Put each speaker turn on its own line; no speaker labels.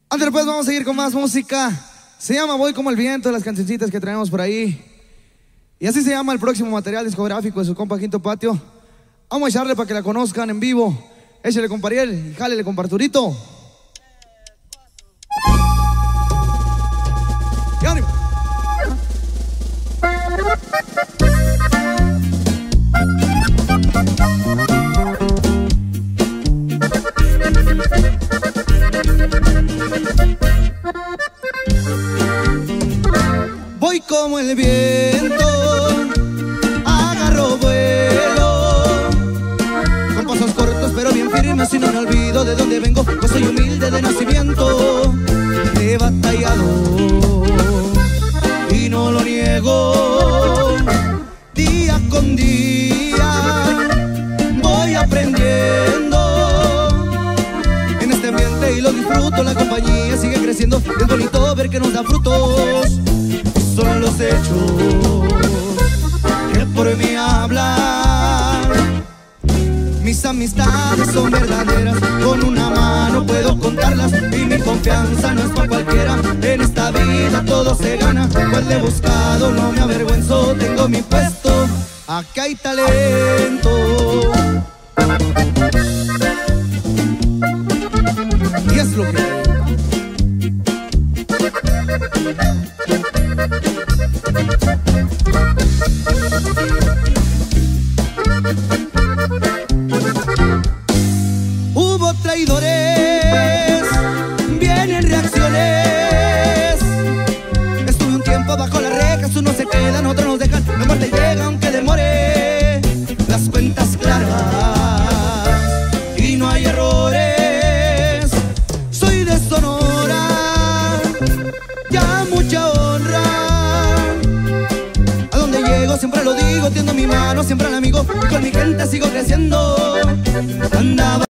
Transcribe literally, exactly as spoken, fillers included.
Antes pues vamos a seguir con más música. Se llama Voy como el viento, las cancioncitas que traemos por ahí. Y así se llama el próximo material discográfico de su compa Quinto Patio. Vamos a echarle para que la conozcan en vivo. Échale con Pariel y jálele con Arturito. ¡Y ánimo! Voy como el viento, agarro vuelo, con pasos cortos pero bien firmes y no me olvido de dónde vengo, pues soy humilde de nacimiento. He batallado y no lo niego, día con día voy aprendiendo en este ambiente y lo disfruto, la compañía sigue creciendo, es bonito ver que nos da frutos. Son los hechos que por mí hablan. Mis amistades son verdaderas, con una mano puedo contarlas, y mi confianza no es para cualquiera. En esta vida todo se gana, pues le he buscado, no me avergüenzo, tengo mi puesto, aquí hay talento. Y es lo que hay. Hubo traidores, vienen reacciones. Estuve un tiempo bajo las rejas, unos se quedan, otros nos dejan. La muerte llega aunque demore, las cuentas claras y no hay errores. Soy de Sonora, ya mucha honra. A donde llego siempre lo digo, tiendo mi mano siempre al amigo, y con mi gente sigo creciendo. Andaba